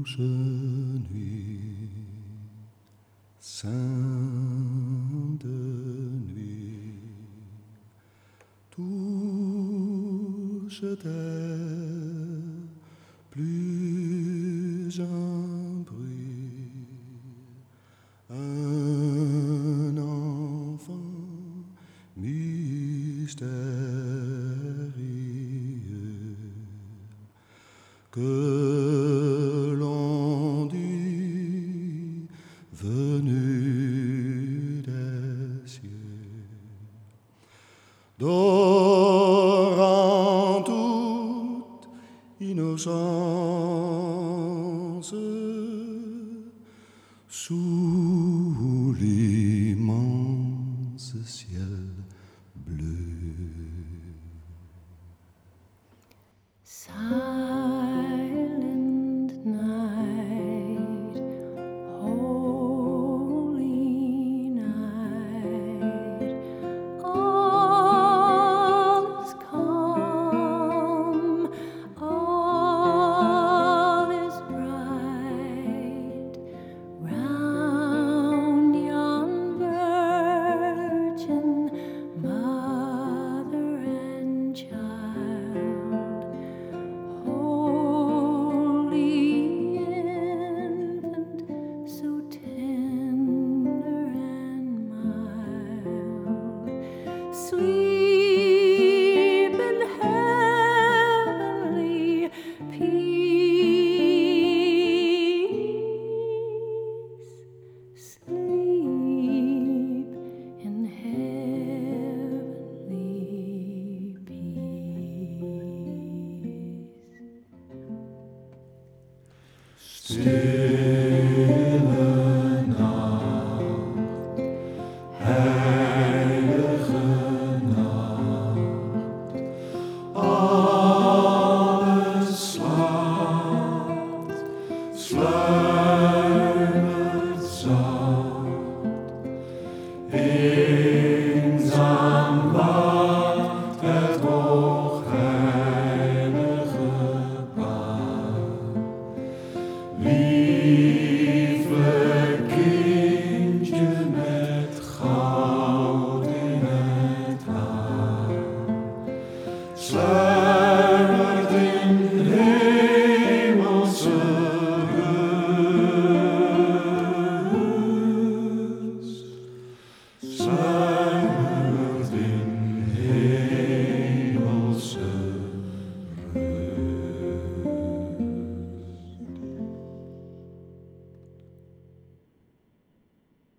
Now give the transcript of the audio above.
douce nuit, sainte nuit, touche terre, plus un bruit, un enfant mystérieux que l'on dit venu des cieux, d'or en toute innocence, sous l'immense ciel bleu. Silent night, holy night, all is calm, all is bright, round yon virgin mother and child. Holy infant, so tender and mild, sleep in heavenly peace, sleep in heavenly peace. Still